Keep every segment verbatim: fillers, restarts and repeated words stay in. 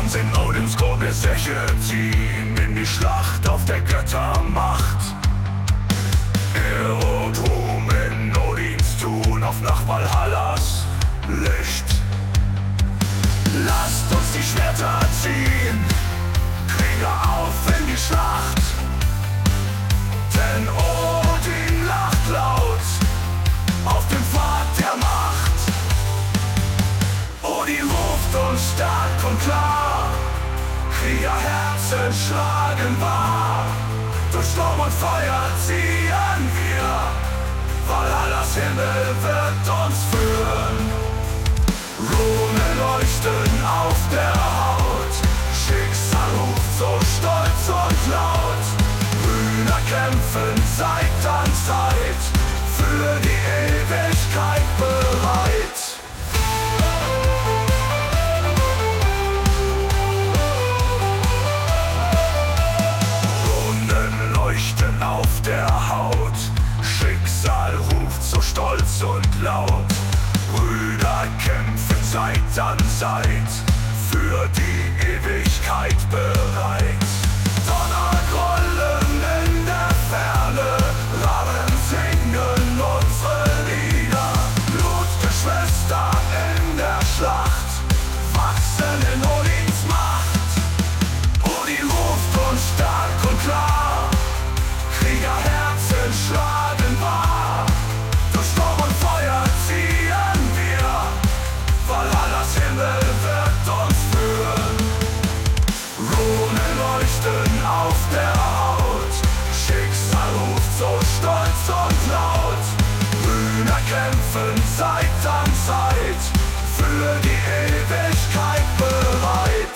in Odins grobe Säche ziehen in die Schlacht auf der Göttermacht. Ehre und Ruhm in Odins tun auf nach Valhallas Licht. Lasst uns die Schwerter ziehen, Krieger auf in die Schlacht, denn Odin lacht laut auf dem Pfad der Macht. Odin ruft uns stark und klar, Kriegerherzen schlagen wahr. Durch Sturm und Feuer ziehen wir, Valhallas Himmel wird uns führen. Runen leuchten auf der Haut, Schicksal ruft so stolz und laut. Brüder kämpfen Zeit an Zeit, für die Ewigkeit bereit. Runen leuchten auf der Haut, Schicksal ruft so stolz und laut. Brüder kämpfen Zeit an Zeit, für die Ewigkeit bereit. Donner grollen in der Ferne, Raben singen unsere Lieder. Blutgeschwister in der Schlacht, wachsen in Odins Macht. Odin ruft uns stark und klar, Kriegerherzen schlagen wahr. Durch Sturm und Feuer ziehen wir, Valhallas Himmel wird uns führen. Runen leuchten auf der Haut, Schicksal ruft so stolz und laut. Brüder kämpfen Zeit an Zeit, für die Ewigkeit bereit.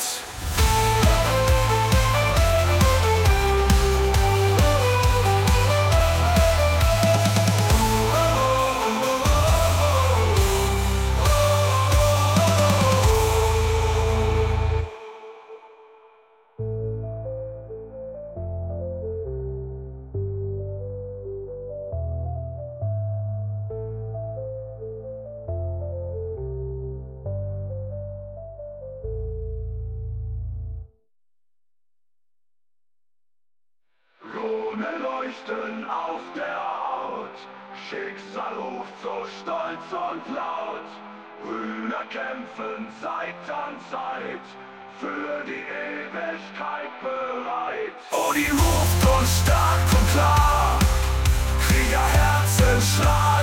Runen leuchten auf der Haut, Schicksal ruft so stolz und laut. Brüder kämpfen Zeit an Zeit, für die Ewigkeit bereit. Odin ruft uns stark und klar, Kriegerherzen schlagen.